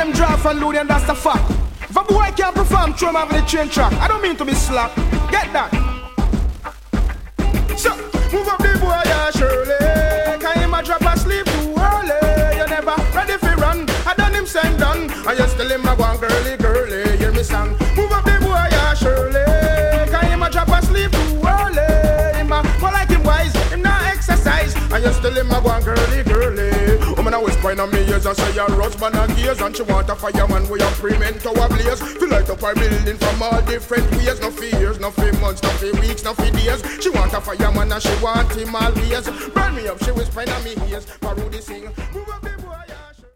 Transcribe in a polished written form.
them draft and load and that's the fact. If a boy can't perform, throw him over the train track. I don't mean to be slack. Get that? So, move up the boy, yeah, Shirley. Can him a drop asleep too early? You never ready for run. I done him send done. I just tell him I want girly, girly. Hear me song. Move up the boy, yeah, Shirley. Can him a drop asleep too early? Him a go like him wise. Him not exercise. I just tell him I want girly, girly. Woman always point on me ears and say your husband and gears. And she want a fireman with a pre-men to a blaze. To light up her building from all different ways. No for years, no for months, no for weeks, no for days. She want a fireman and she want him always. Burn me up, she whispering on me ears. For Rudy sing. Move up